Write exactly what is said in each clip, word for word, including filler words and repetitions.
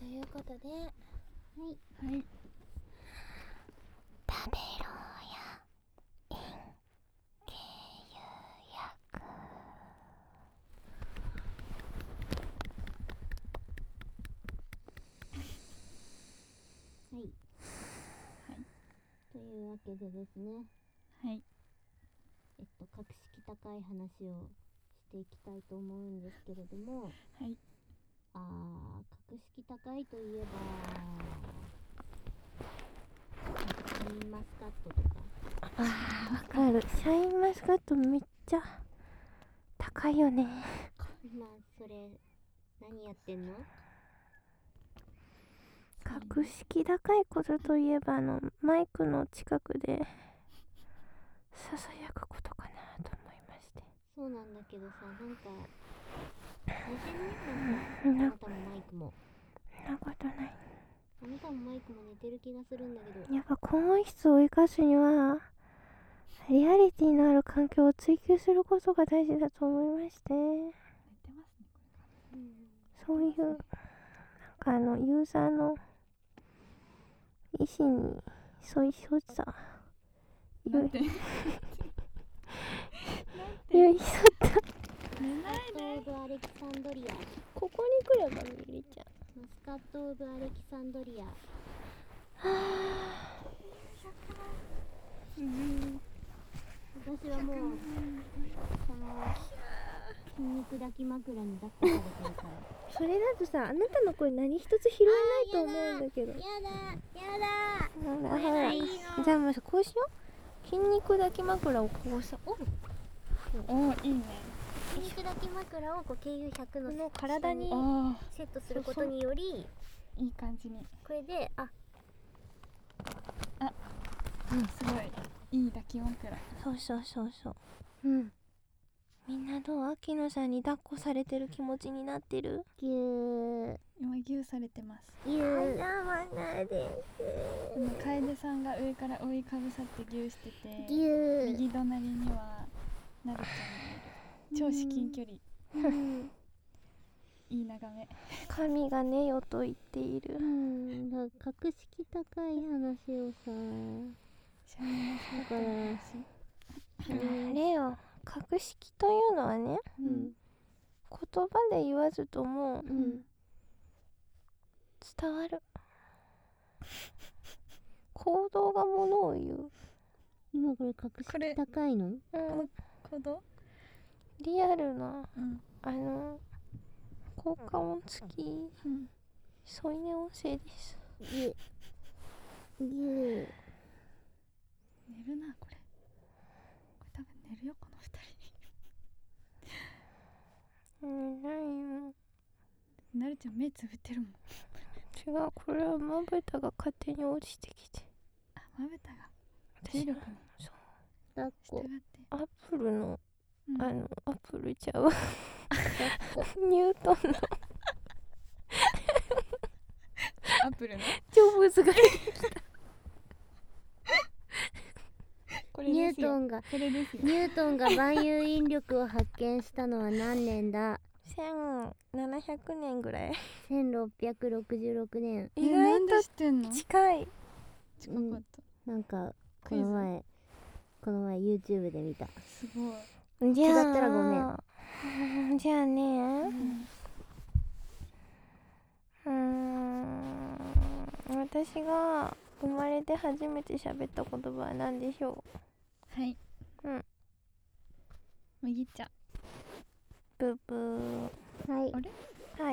いうことで、はいはい、 食べろや陰茎釉薬。はい、 はい、 というわけでですね、 はい、 えっと格式高い話をしていきたいと思うんですけれども、 はい、 あー格式高いといえばシャインマスカットとか。 あー、わかる。シャインマスカットめっちゃ高いよね。 今それ何やってんの？ 格式高いことといえば、あのマイクの近くでささやくことかなと思いまして。 そうなんだけどさ、なんか似てるね、なんかあなたもマイクもそんなことない。 あなたもマイクも似てる気がするんだけど、 やっぱ高音質を生かすにはリアリティのある環境を追求することが大事だと思いまして、 寝てますねこれ。 うん、 そういうなんかあのユーザーの意思に沿い添ったなんて寄り添った寝マスカット・ないで。 オブ・アレキサンドリア、 ここに来れば見れちゃう。 マスカット・オブ・アレキサンドリア。私はもうこの筋肉抱き枕に抱っこされてるから。 それだとさ、あなたの声何一つ拾えないと思うんだけど。 やだやだ、 ほらこれほら、 がいいの。 じゃあもうさ、こうしよう。筋肉抱き枕をこうさ、おおー、いいね。 筋肉抱き枕をこうケーユーひゃくのこの体にあセットすることにより、 ー、いい感じに。 これで、あ、 すごいいい抱き枕。 そうそうそうそう。うん。みんなどう？秋野さんに抱っこされてる気持ちになってる？ ぎゅー今ギューされてます。 ぎゅー。 まないで今楓さんが上から覆いかぶさってギューしてて、 ぎゅー。 右隣にはなるちゃんがいる。超至近距離。 うんいい眺め。 神がねよと言っている。 うん、だから格式高い話をさ、 シャインマスカットの話。 あれよ、格式というのはね、 うん言葉で言わずともうん伝わる。行動がものを言う。 今これ格式高いの？ うん、 行動？ リアルなうんあの効果音付きうん添い寝音声です。 ぎゅぎゅ寝るなこれ。これ多分寝るよこの二人。 うん、ないよ。 なるちゃん目つぶってるもん。 違う、これはまぶたが勝手に落ちてきて、 あ、まぶたが私重力にそう抱っこ従って。 アップルの、 うん、 あのアップルちゃうわニュートンのアップルのジョブズがこニュれですよ。 ートンがこれですよ。 ニュートンが万有引力を発見したのは何年だ？ せんななひゃくねんぐらい。 せんろっぴゃくろくじゅうろくねん。 意え、なんで外知ってんの？ と近い。 近かった。 なんかこクイズの前この前 YouTube で見た。 すごい。 じゃあ違ったらごめん。 うんじゃあね、 うんうーん私が生まれて初めて喋った言葉は何でしょはい。 う？うん麦茶。 ブブー。 はいあれ？ はい。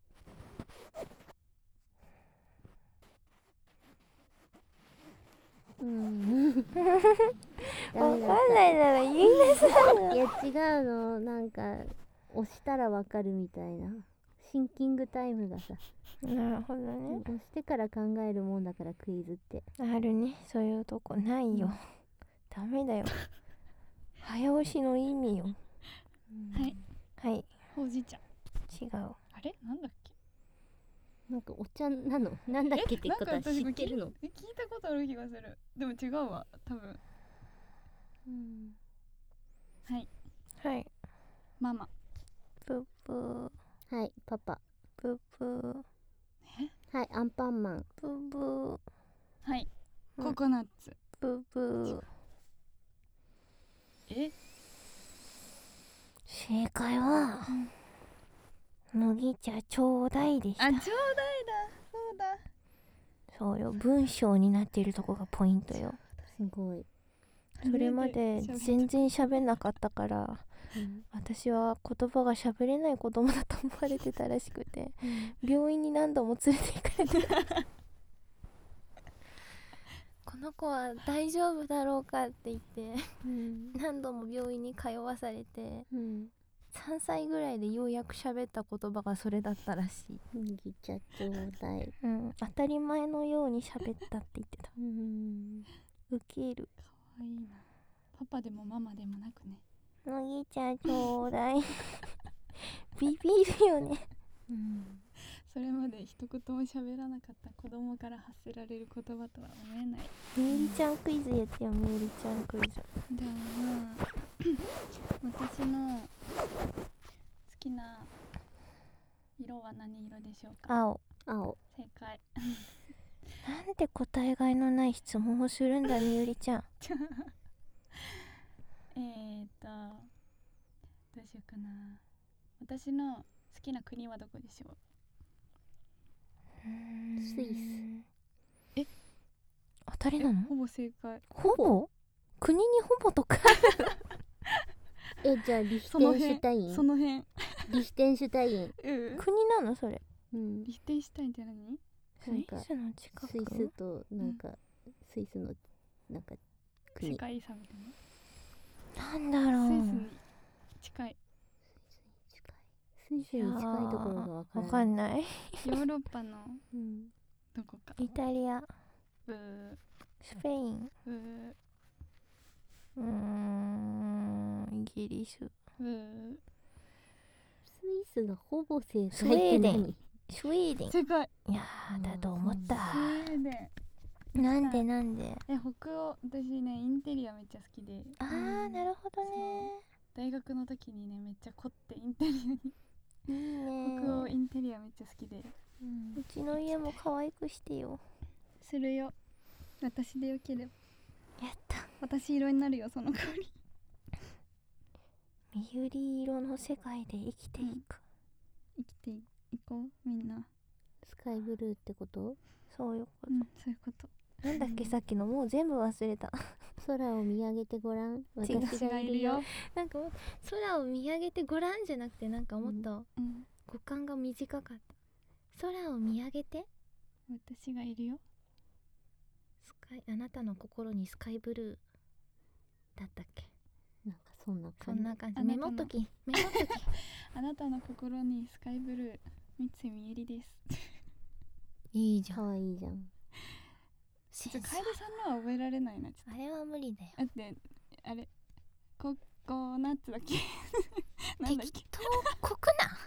うんダメわだっかんないなら言いなさい。 た。いや違うの、なんか押したらわかるみたいなシンキングタイムがさ、 なるほどね。 押してから考えるもんだからクイズって。 あるね、そういうとこないよ。ダメだよ。早押しの意味よ。 はい。 はい、 ほうじ茶。 違う。 あれ？なんだっけ？ なんかお茶なのなんだっけってことは知ってるの？ え、聞いたことある気がする。でも違うわ、多分。 うんはい。 はい。 ママ。 ブブーはいパパ。 ブブー。 え？ はいアンパンマン。 ブーブー。 はいうんココナッツ。 ブーブー。 え正解は、麦茶ちょうだいでした。 あちょうだいだ。そうだ。 そうよ、文章になっているとこがポイントよ。 すごい。 それまで全然喋んなかったから、 うん、 私は言葉が喋れない子供だと思われてたらしくて、病院に何度も連れて行かれてたこの子は大丈夫だろうかって言って、うん、何度も病院に通わされて、うん、さんさいぐらいでようやく喋った言葉がそれだったらしい。 麦茶ちょうだい、 うん、当たり前のように喋ったって言ってた。うん、ウケる。 かわいいな。パパでもママでもなくね。 麦茶ちょうだいビビるよね、うん、 それまで一言も喋らなかった子供から発せられる言葉とは思えない。 みゆりちゃんクイズやってよ。みゆりちゃんクイズ。 じゃあ私の好きな色は何色でしょうか。 青。 青。 正解なんで答えがいのない質問をするんだみゆりちゃんえーとどうしようかな。私の好きな国はどこでしょう。 スイス。 え当たりなの。 ほぼ正解。 ほぼ国にほぼとかえじゃあリヒテンシュタイン。 その辺リヒテンシュタイン、うん、 国なのそれ、 うん、 リヒテンシュタインって何。 スイスの近く。 スイスとなんか、うん、スイスのなんか国。 世界遺産みたいな。 なんだろう。 スイスに近い。 スイスに近いところがわからない。 わかんないヨーロッパのどこか。 イタリア、 ブー、 スペイン、 ブー、 うーん、イギリス、 ブー。 スイスがほぼ正解って何。 スウェーデン。スウェーデン。 正解。 いやーだと思った。 スウェーデン。 なんでなんで。 え北欧、私ねインテリアめっちゃ好きで。 あーなるほどね。 大学の時にねめっちゃ凝ってインテリアにいいね。 北欧インテリアめっちゃ好きで、 うん、うちの家も可愛くしてよ。 するよ。私でよければ。 やった。 私色になるよその代わり。 みゆり色の世界で生きていく、 うん、生きていこうみんな。 スカイブルーってこと。 そういうこと、 うん、そういうこと。 なんだっけさっきのもう全部忘れた空を見上げてごらん私がいるよ。 なんか空を見上げてごらんじゃなくてなんかもっとうん語感が短かった。空を見上げて私がいるよ。 スカイ、あなたの心にスカイブルーだったっけ。 なんかそんなそん感じ。 な感じ。メモっときメモっときあなたの心にスカイブルー、三井みゆりですいいじゃん。 かわいいじゃん。 ちょ、楓さんのは覚えられないな。ちょっとあれは無理だよ。 だってあれココナッツだっけなんだっけ。 適当こくな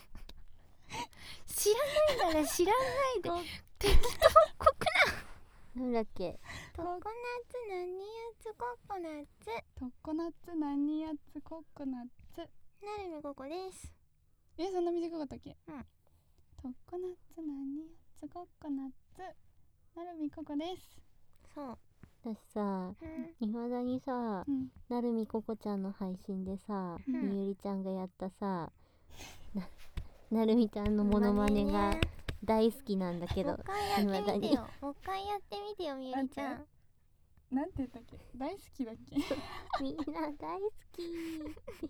知らないなら知らないで適当こくな。 なんだっけ。 ココナッツ何やつココナッツ。 ココナッツ何やつココナッツ。 なるみここです。 え、そんな短かったっけ。 うん。 ココナッツ何やつココナッツ。なるみここです。 そう。 私さ、いまだにさ、うん、なるみここちゃんの配信でさ、うん、みゆりちゃんがやったさ、な, なるみちゃんのモノマネが大好きなんだけど、 いまだに。もう一回やってみてよ、みゆりちゃん。 なんて言ったっけ。大好きだっけみんな大好き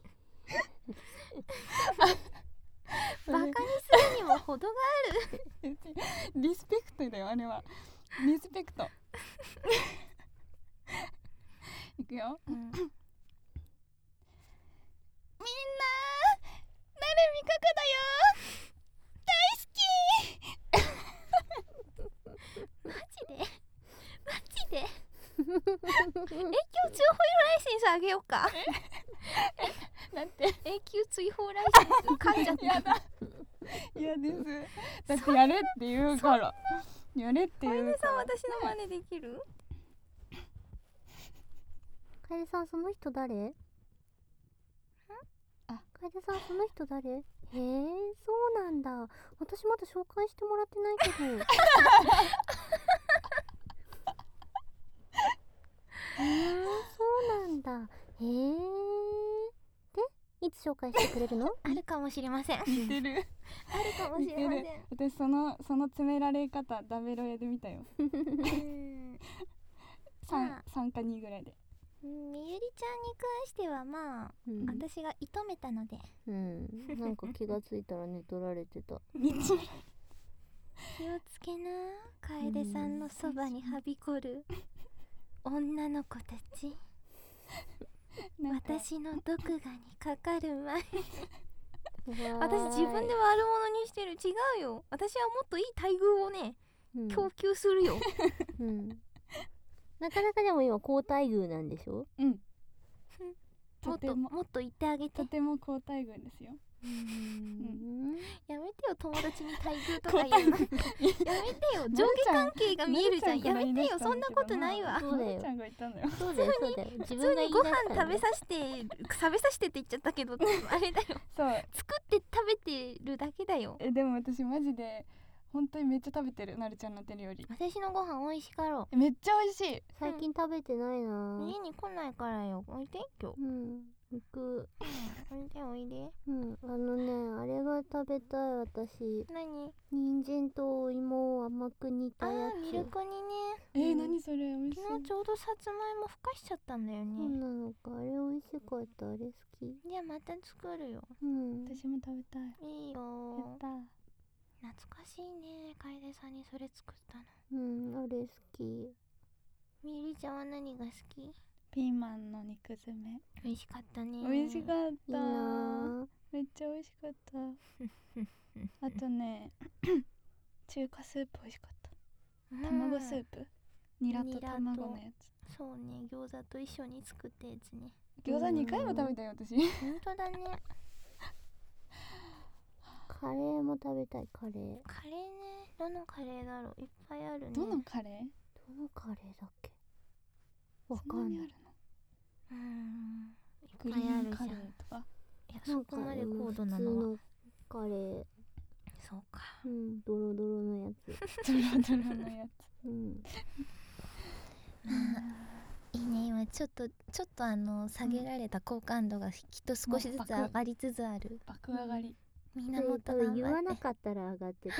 バカにするにも程があるリスペクトだよあれは。リスペクトいくよ、うん、みんななるみここだよ大好きマジでマジでえ、今日情報ライセンスあげようかなんて永久追放ライセンス噛んじゃった。 やだ嫌です。だってやれって言うからやれって言うから。 楓さん私の真似できる？ 楓さんその人誰？あ、楓さんその人誰？へえ、そうなんだ。私まだ紹介してもらってないけどえー、そうなんだ。へえ。で、いつ紹介してくれるの？ あるかもしれません。 似てるあるかもしれません。 私そのその詰められ方ダベロ屋で見たようんまあさんかにぐらいで。 みゆりちゃんに関してはまあ、 うん、 私が射止めたので、 うん、なんか気がついたら寝取られてた気をつけな、楓さんのそばにはびこる女の子たち。 なんか私の毒牙にかかる前私私自分で悪者にしてる。違うよ、私はもっといい待遇をね、 うん、 供給するようん、なかなかでも今高待遇なんでしょ？ うんもっととてももっと言ってあげて。 とても高待遇ですよ。 うーん、 やめてよ、友達に待遇とか言うのやめてよ、上下関係が見えるじゃん。やめてよ、そんなことないわ。 そうだよ、 ちゃんが言ったのよ。 そうだよ、そうだよ、自普通分が言いにご飯出したんだよ。 食べさせて食べさせてって言っちゃったけどあれだよ、 そう作って食べてるだけだよ。 えでも私マジで本当にめっちゃ食べてる、なるちゃんの手料理。 私のご飯美味しかろえめっちゃ美味しい。 最近食べてないな。 う。家に来ないからよ。おいで今日。 うん、行く。 おいでおいで。 うん、あのね、あれが食べたい私。 何？ 人参とお芋を甘く煮あたやつ。 ー、ミルクにね。 えー、 うん何それ美味しい。 昨日ちょうどさつまいもふかしちゃったんだよそうね。 なのか、あれ美味しかった、あれ好き。 じゃあまた作るよ。 うん。 私も食べたい。 いいやよっ。た。 懐かしいね、楓さんにそれ作ったの。 うん、あれ好き。 みゆりちゃんは何が好き？ ピーマンの肉詰め。 美味しかったね。 美味しかっいいた。 なめっちゃ美味しかったあとね中華スープ美味しかった。 うん卵スープ、ニラとニラと卵のやつ。 そうね、餃子と一緒に作ったやつね。 餃子にかいも食べたよ私。 ほんとだね。 カレーも食べたい、カレー。 カレーね、どのカレーだろう、いっぱいあるね。 どのカレー？ どのカレーだっけ？わかそんなんにない。 あるの？ うーん、いっグぱいあるじゃん。 リーンカレーいとか。 や、 なんかそこまで高度な普通のは。 のカレー。 そうか。 うん、ドロドロのやつ。 ドロドロのやつ。 うん。 いいね、今ちょっとちょっとあの下げられた好感度がきっと少しずつ上がりつつある。 爆上がり。 みんなもっと多分頑張って。 言わなかったら上がってた。 今のでゼ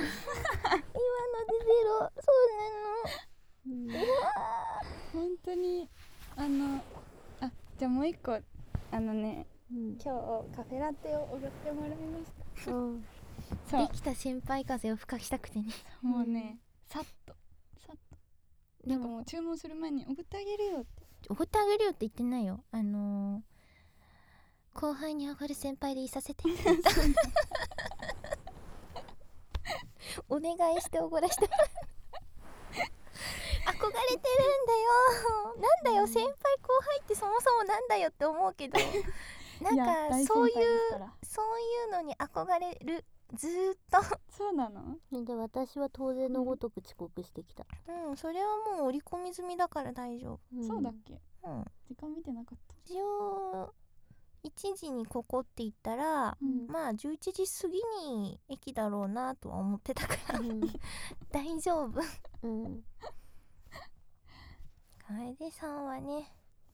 ロ、そううん。 本当にあのあじゃあもう一個あのねうん。 今日カフェラテをおごってもらいました。 うん。 そうなの。できた先輩風を吹かしたくてね。 もうねさっとさっとでもなんかもう注文する前におごってあげるよって。 おごってあげるよって言ってないよ。あのー、後輩に上がる先輩でいさせてお願いしておごらしてもらう憧れてるんだよ。なんだよ、先輩後輩ってそもそもなんだよって思うけどなんいやか大先そういう輩ですから。 そういうのに憧れる、ずーっとそうなの？ で、私は当然のごとく遅刻してきた。 うん、それはもう織り込み済みだから大丈んそうだっけ？ 夫。うん、 時間見てなかった。 一応いちじにここって言ったら、 うんまあじゅういちじ過ぎに駅だろうなとは思ってたからうん。 大丈夫。 うん。 楓さんはね、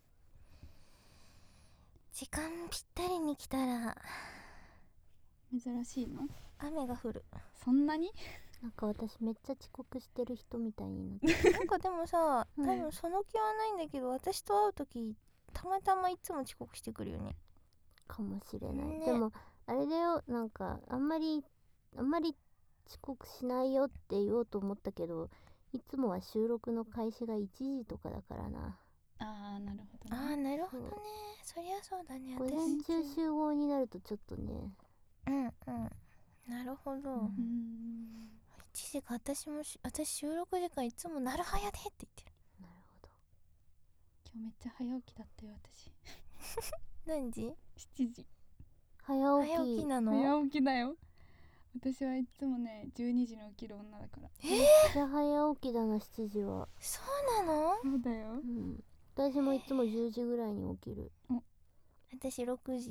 時間ぴったりに来たら珍しいの？ 雨が降る。 そんなに？ なんか私めっちゃ遅刻してる人みたいになってなんかでもさ、 うん多分その気はないんだけど、私と会う時たまたまいつも遅刻してくるよね。 かもしれない、 ねでもあれだよ、なんかあんまりあんまり遅刻しないよって言おうと思ったけど、いつもは収録の開始がいちじとかだからな。 ああなるほどああ、 ね。 なるほどね。そりゃそうだね。 午前私中集合になるとちょっとね。 うんうん、なるほど。 うんうーん。 いちじか、私もし私収録時間いつもなるはやでって言ってる。 なるほど。 今日めっちゃ早起きだったよ私。 何時？ しちじ。 早起き。 早起きなの？ 早起きだよ。私はいつもねじゅうにじに起きる女だから。 めっちゃ早起きだな、しちじは。 そうなの？ そうだよう。ん。私もいつもじゅうじぐらいに起きる。 私ろくじ。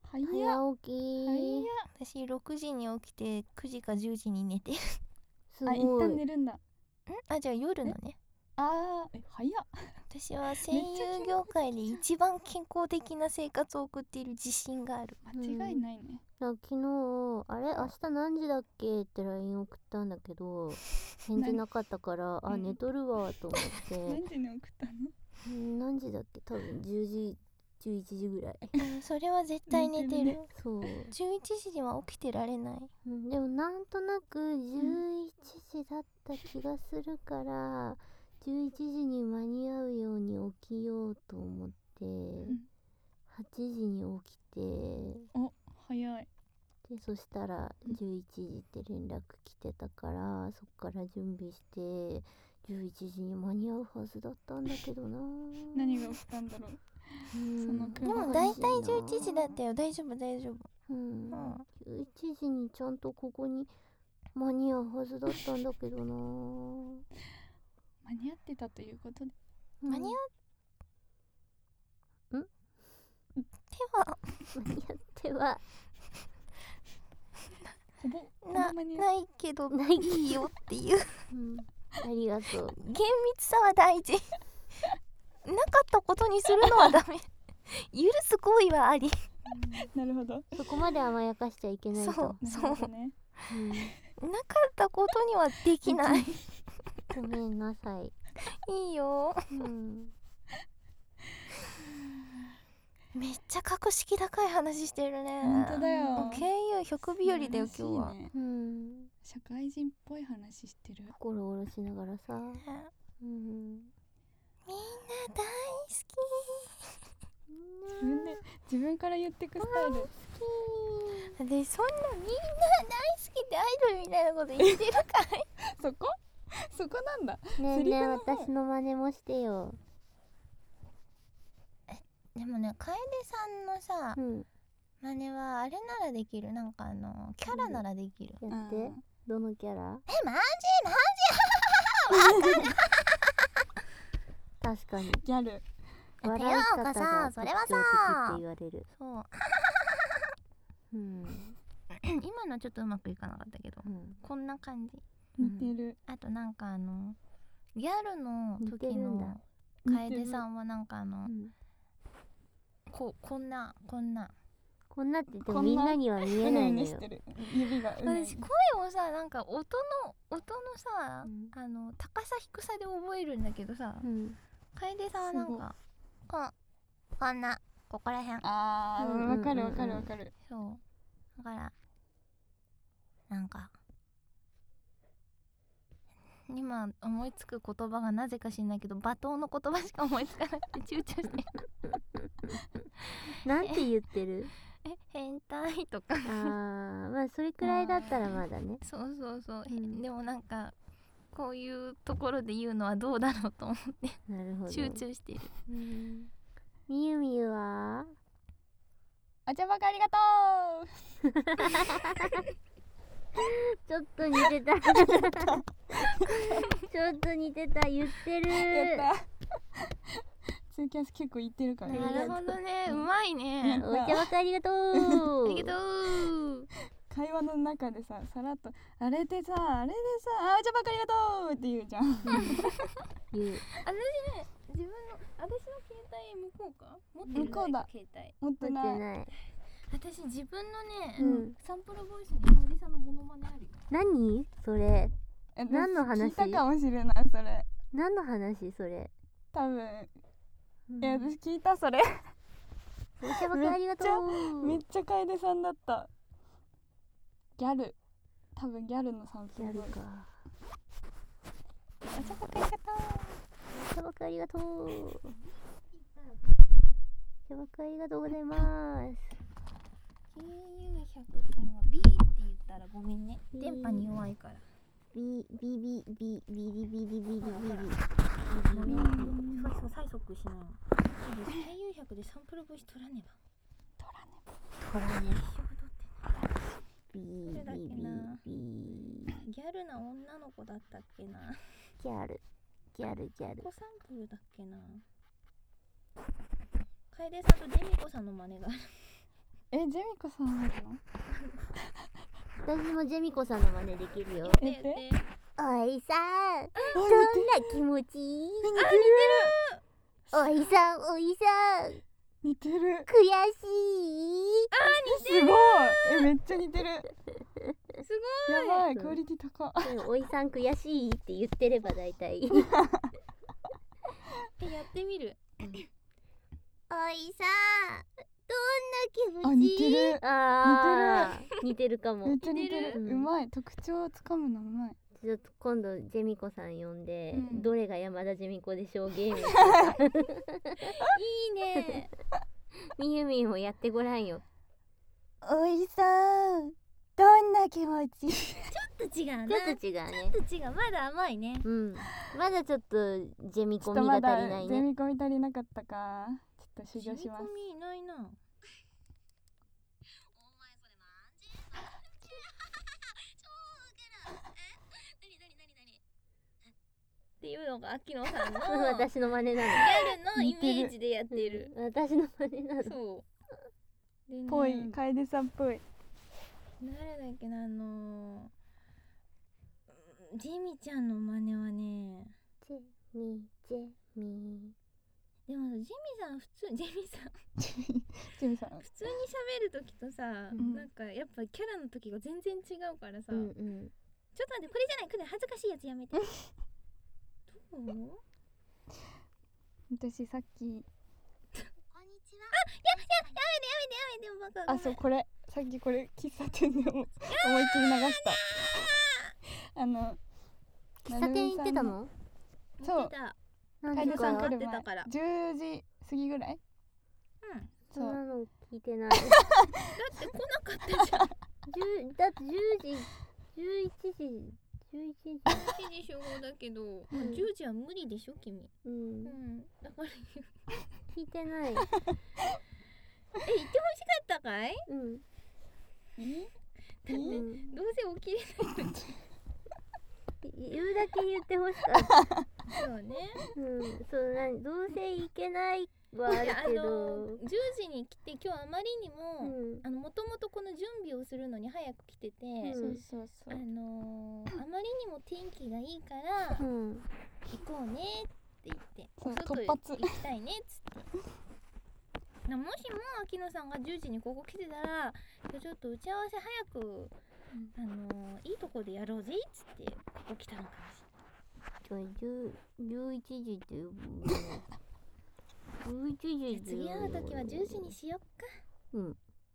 早っ早起き早っ。 私ろくじに起きてくじかじゅうじに寝てる。 すごい。 あ、一旦寝るんだ。 んあ、じゃあ夜のね。 あー、え、早っ。 私は声優業界で一番健康的な生活を送っている自信がある。 間違いないね。 昨日あれ明日何時だっけって ライン 送ったんだけど返事なかったからあ、 うん寝とるわと思って何時に送ったの？ うん何時だっけ多分じゅうじじゅういちじぐらい。 うんそれは絶対寝てる。 寝てるねそう、 じゅういちじには起きてられない。 うん、でもなんとなくじゅういちじだった気がするからじゅういちじに間に合うように起きようと思って、はちじに起きてお、早い。 でそしたらじゅういちじって連絡来てたからそっから準備してじゅういちじに間に合うはずだったんだけどな。 何が起きたんだろう。 うんそのでも大体じゅういちじだったよ。大丈夫大丈夫。 うん、 うんじゅういちじにちゃんとここに間に合うはずだったんだけどな。 間に合ってたということで。 間に合うんっては間に合ってはほぼ、ほなぼ間に合っないけどないいいよっていううんありがとう。 厳密さは大事。なかったことにするのはダメ。許す行為はあり。 なるほど。 そこまで甘やかしちゃいけないと。 そうなるほどね。 うんなかったことにはできない。 ごめんなさい。 いいよ。 うんめっちゃ格式高い話してるね。 本当だよもう ケーユーひゃく 日和だよ今日は、 素晴らしいね。 うん社会人っぽい話してる。 心下ろしながらさ。 ねうんみんな大好き。 自分で、自分から言ってくスタイル。 でそんなみんな大好きってアイドルみたいなこと言ってるかい。 そこそこなんだ。 ねえねえセリフの方私の真似もしてよ。 でもね楓さんのさうん真似はあれならできる。なんかあのキャラならできる。 やって、 うんどのキャラ？ えマジ確かにギャル。 笑いていう方がかさそれはさ特徴的って言われる。 そううん今のはちょっとうまくいかなかったけどうんこんな感じ。 似てる。 あとなんかあのギャルの似て時るんだの似てる楓さんはなんかあのうんここんなこんなこんなって言ってもこんなみんなには見えうないのよねうねして。る。指がうねうね。 私声をさなんか音の音のさ、 うんあの高さ低さで覚えるんだけどさうん楓さんはなんかこんこんなここらへんあうんうんうんー、わかるわかるわかる。 そうだからなんか今思いつく言葉がなぜか知んないけど罵倒の言葉しか思いつかなくて躊躇してなんて言ってる？ え変態とかあーまあそれくらいだったらまだね。 そうそうそう、 うんでもなんかこういうところで言うのはどうだろうと思ってなるほど。 集中してる。 うんみゆみゆはあちゃばかありがとちょっと似てた。ちょっと似てた言ってる。 う。やった。ツーキャス結構言ってるから。 なるほどね、うまいね。 お茶ばかありがとう。 ありがとう。 会話の中でさ、さらっとあれでさ、あれでさ、あちゃばかありがとうって言うじゃん。 言う。 私ね、自分の私の携帯向こうか持ってる向こうだ携帯。 持って持っない。 てない。 私自分のね、 うんサンプルボイスに楓さんのモノマネあるよ。 何それ？ え何の話聞いたかもしれないそれ。 何の話それ？ 多分。 うんいや私聞いたそれ。 お茶ばかありがとう。 めっちゃ楓さんだった。ギャル。多分ギャルのサンプルボイス。 やるか。 あちゃばかありがとお茶ばかありがとう。お茶ばかありがとうございます。 ケーユーひゃく 君は B って言ったらごめんね。 ビー電波に弱いから。 ビビビビビリビリビリビリ。 ごめんね。そうそう催促しないの。ケーユーひゃく でサンプルボイス取らねば。 トラね。ビどれだっビビけなビ。 ギャルな女の子だったっけな。 ギャルギャルギャル。 子サンプルだっけな。楓さんとデミコさんの真似がある。 え、ジェミコさんあるの？ 私もジェミコさんの真似できるよ。 えっておいさん、 あ、 どんな気持ち？ 似おいさん、おいさん、 てる似てる。 悔しい？ すごい。え、めっちゃ似てる。 すごやばい、クオリティ高。 おいさん悔しいって言ってれば大体。 い。え、やってみる。 おいさん、どんな気持ち？ あ、似てる。 あー、似てるかも。 めっちゃ似てる。 うんうまい。特徴をつかむのうまい。 ちょっと今度ジェミコさん呼んで、 うん、 どれが山田ジェミコでしょうゲーム。 いいね。 みゆみゆもやってごらんよ。 おいさん、どんな気持ち？ ちょっと違うな。 ちょっと違うね。 ちょっと違う。まだ甘いね。 うん。まだちょっとジェミちコミがょっとまだ足りないね。 ゼミコミ足りなかったか。ちょっと修行します。 ジェミコミいないな。っていうのが秋野さんの私の真似なの。 ギャルのイメージでやってる。 うん私の真似なの。 そうでね、 ぽい、楓さんっぽい。 誰だっけな、あのー、ジェミちゃんの真似はね、 ジェミジェミ。 でもジェミさん普通ジェミさんジェミさん。 普通に喋る時とさ、 うん、 なんかやっぱキャラの時が全然違うからさ、 うんうん、 ちょっと待って、これじゃない、これ恥ずかしいやつやめて。どう？ 私さっき、 こんにちは。あ、やややめてやめてやめて、バカ。 あ、そう、これさっきこれ喫茶店でも思いっきり流した。あの喫茶店行ってたの？ そう、楓さん来る前じゅうじ過ぎぐらい。 うん、 そんなの聞いてない。 だって来なかったじゃん。 じゅうだってじゅうじじゅういちじじゅういちじいちじ集合だけど、うん、じゅうじは無理でしょ君。 うん、うん、 だから聞いてない。え、 言ってほしかったかい？ うん。 え？だって、うん、どうせ起きれないのに言うだけ言ってほしかった。 そうね。 うん、そうなどうせ行けないはあるけど、 じゅうじに来て今日あまりにも、うん、あのもともとこの準備をするのに早く来てて、うん、 そうそうそう、 あのー、あまりにも天気がいいから、うん、行こうねって言ってお外行きたいねっつってもしも秋野さんがじゅうじにここ来てたらちょっと打ち合わせ早く、あのー、いいとこでやろうぜっつってここ来たのかもしれない。 じゅういちじってじゅういちじって次会う時はじゅうじにしよっか。 うん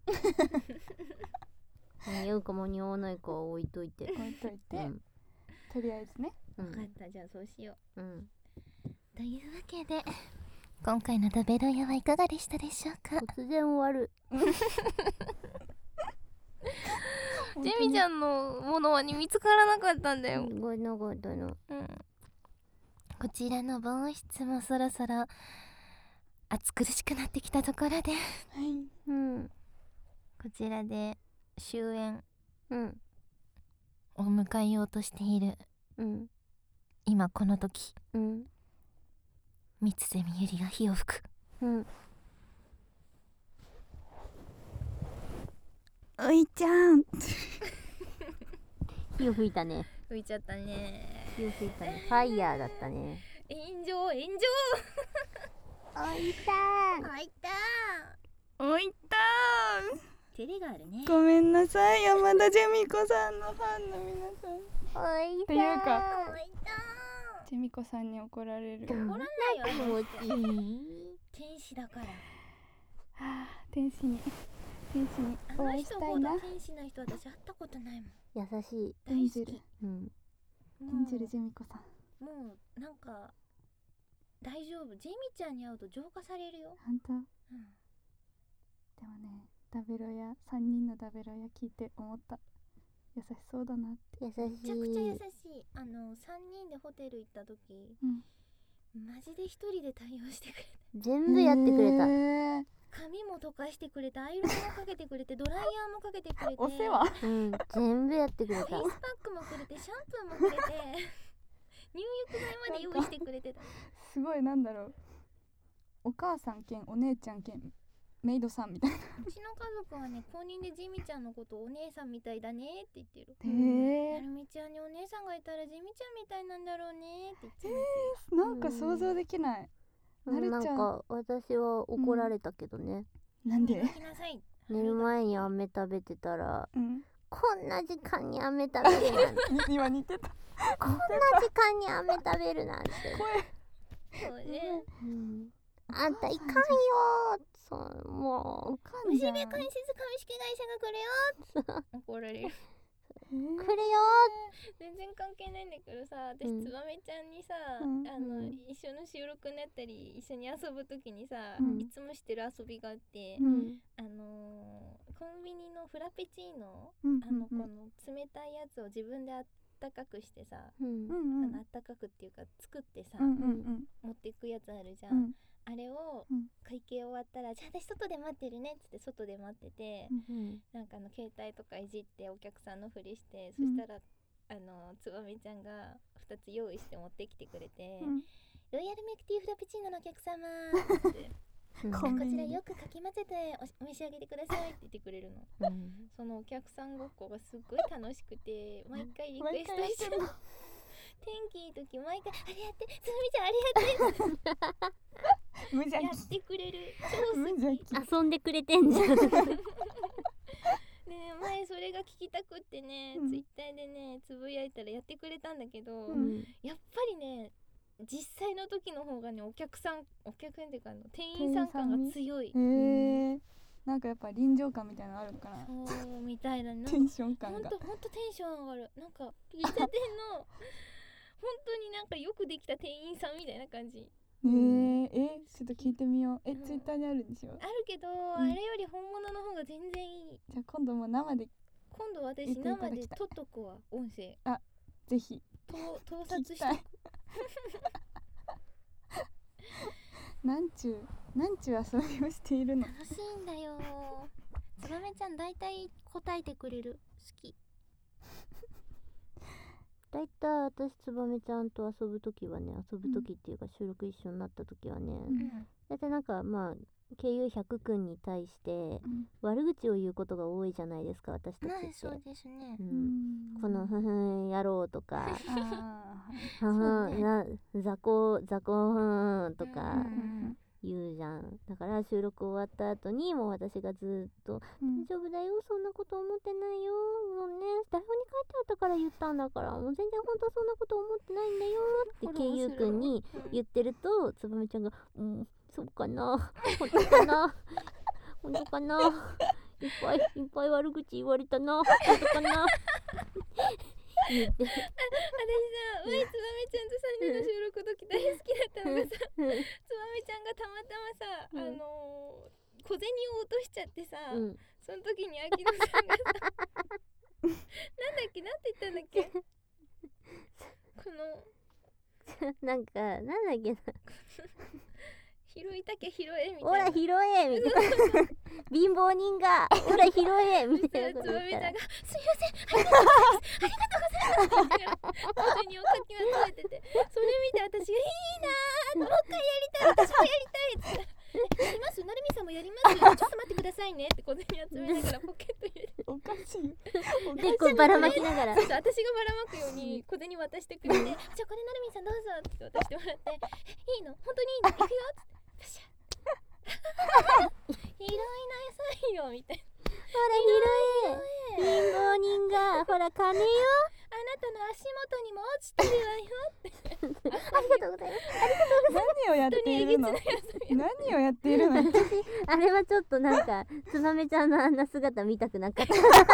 間に合うか間に合わないかは置いといて置いといて、うん、とりあえずね、 分かった、じゃあそうしよう。うんというわけで今回の食べロヤはいかがでしたでしょうか。 突然終わるジェミちゃんのものは見つからなかったんだよ。 ごめんなかったの、 うん、こちらの防音室もそろそろ暑苦しくなってきたところで、はい、 うん、 こちらで終焉、 うん、 を迎えようとしている、 うん、 今この時、 うん、 三瀬みゆりが火を吹く。 うん、 おいちゃん火を吹いたね。 吹いちゃったね。 火を吹いたね。ファイヤーだったね。 炎上炎上おいたんおいたんおいたん照れがあるね。 ごめんなさい、山田ジェミコさんのファンの皆さん。 おいたっていうか、 おいたジェミコさんに怒られる。 怒らないよ。 気持ちいい。 天使だから。はあ、天使に天使にお会いしたいな。 あの人ほど天使な人私会ったことないもん。 優しい。 大好き。 うん。 演じるジェミコさん。 もうなんか大丈夫。ジェミちゃんに会うと浄化されるよ。 本当。うん。 でもね、ダベロヤさんにんのダベロヤ聞いて思った。優しそうだなって。 優しい。 めちゃくちゃ優しい。あのさんにんでホテル行った時、うん、マジで一人で対応してくれた。 全部やってくれた。 髪も溶かしてくれて、アイロンもかけてくれて、ドライヤーもかけてくれて、 お世話、 うん、全部やってくれた。 フェイスパックもくれて、シャンプーもくれて入浴剤まで用意してくれてた。 すごい、なんだろう、お母さん兼お姉ちゃん兼メイドさんみたいな。 うちの家族はね、公認でジミちゃんのことをお姉さんみたいだねって言ってる。 へえ。 なるみちゃんにお姉さんがいたらジミちゃんみたいなんだろうねって言ってる。 えー、なんか想像できない。 なるちゃん。なんか私は怒られたけどね。 うん、なんで？ 寝る前に飴食べてたら、うん、こんな時間に飴食べるなんて。 今似てた。 こんな時間に飴食べるなんて。 声。そうね。 うん。あんたいかんよー。そうもう。虫部乾湿株式会社が来るよー。怒られる。 来るよー。 全然関係ないんだけどさ、私つばめちゃんにさ、うん、あの、うん、一緒の収録になったり一緒に遊ぶときにさ、うん、いつもしてる遊びがあって、うん、あのー、コンビニのフラペチーノ、うん、あのこの冷たいやつを自分であったかくしてさ、うん、あのあったかくっていうか作ってさ、うんうんうん、持っていくやつあるじゃん、うん、あれを会計終わったら、じゃあ私外で待ってるねっつって外で待ってて、うん、なんかあの携帯とかいじってお客さんのふりして、そしたらあのつばめちゃんがふたつ用意して持ってきてくれて、うん、ロイヤルミルクティーフラペチーノのお客様ってうん、こちらよくかき混ぜて お, お召し上げてくださいって言ってくれるの、うん、そのお客さんごっこがすっごい楽しくて毎回リクエストしてるの。天気いい時毎回あれやってつばみちゃんあれやって無邪気やってくれる。超好き。 遊んでくれてんじゃん。 ねえ前それが聞きたくってね、うん、ツイッターでねつぶやいたらやってくれたんだけど、うん、やっぱりね実際の時の方がねお客さんお客さんっていうかあの店員さん感が強い。へえ、なんかやっぱ臨場感みたいなのあるのかな。 そうみたいな。 テンション感がほんとほんとテンション上がる。なんか喫茶店の本当になんかよくできた店員さんみたいな感じ。 へえ、えちょっと聞いてみよう。え、うん、ツイッターにあるでしょ。 あるけど、うん、あれより本物の方が全然いい。 じゃあ今度も生で今度私生で撮っとくわ音声。 あ、ぜひ盗撮してなんちゅうなんちゅう遊びをしているの。 楽しいんだよ。つばめちゃんだいたい答えてくれる。好き。 だいたい私つばめちゃんと遊ぶときはね、遊ぶときっていうか収録一緒になったときはね、うん、だいたいなんかまあケーユーひゃくくんに対して悪口を言うことが多いじゃないですか、私たちって。 そうですね、 うん、このふふん野郎とかふふんな雑魚雑魚ふんとか言うじゃん。だから収録終わった後にもう私がずっと、うん、大丈夫だよそんなこと思ってないよ、もうね台本に書いてあったから言ったんだから、もう全然本当そんなこと思ってないんだよってケーユーくんに言ってると、つばめちゃんがうんそうかな本当かな本当かないっぱいいっぱい悪口言われたな本当かな言って。私さ、 前つばめちゃんとさんにんの収録時大好きだったのがさ、つばめちゃんがたまたまさ、うん、あのー、小銭を落としちゃってさ、うん、その時に秋野さんがさなんだっけなんて言ったんだっけこのなんかなんだっけな拾いたけ拾えみたいな。 ほら拾えみたいな。貧乏人がほら拾えみたいなこと言ったら、 すみませんありがとうございますありがとうございますって言いながら小銭をかき集めてて、それ見て私がいいなーもう一回やりたい私もやりたいって言ったら、やりますなるみさんもやりますちょっと待ってくださいねって小銭集めながらポケット入れておかしいでこうばらまきながら、 そうそう私がばらまくように小銭渡してくれてじゃあこれなるみさんどうぞって渡してもらって、いいの本当にいいの行くよって拾いなさいよみたいな。 ほら拾え貧乏人がほら金よあなたの足元にも落ちてるわよってありがとうございますありがとうございます。 何をやっているの何をやっているのあれはちょっとなんかつばめちゃんのあんな姿見たくなかった私は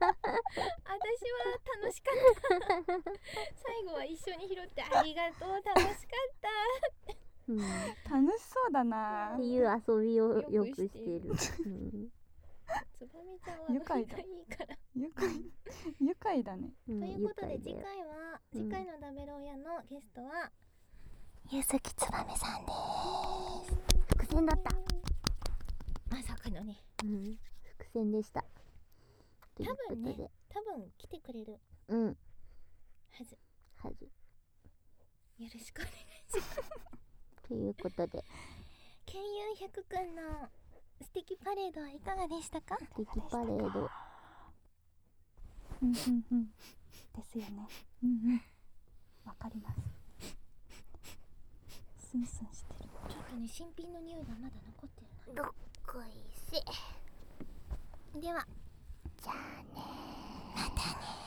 楽しかった最後は一緒に拾ってありがとう楽しかったうん、 楽しそうだなっていう遊びをよくしている。 つばめちゃんは愉快だ。いいから愉快愉快だね、 うん、ということで次回は、うん、次回のダベロ親のゲストはゆずきつばめさんです。 伏線だった。 まさかのね、 うん、伏線でした。 多分ね多分来てくれるうんはずはず。 よろしくお願いしますということでケーユーひゃくくんの素敵パレードはいかがでしたか？ 敵パレード。 うんうんうん。ですよね。うんうん。わかります。スンスンしてる。 ちょっとね、新品の匂いがまだ残ってるな。 どっこいせ。 では、 じゃあねー。 またねー。